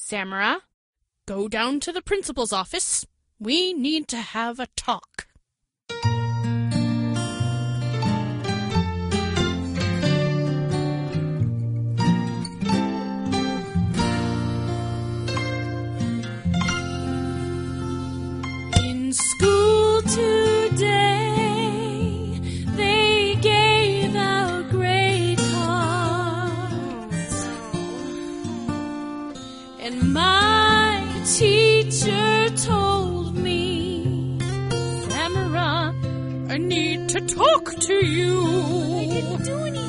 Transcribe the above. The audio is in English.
Samara, go down to the principal's office. We need to have a talk. In school today, they gave out grade cards, and my teacher told me, Samara, I need to talk to you.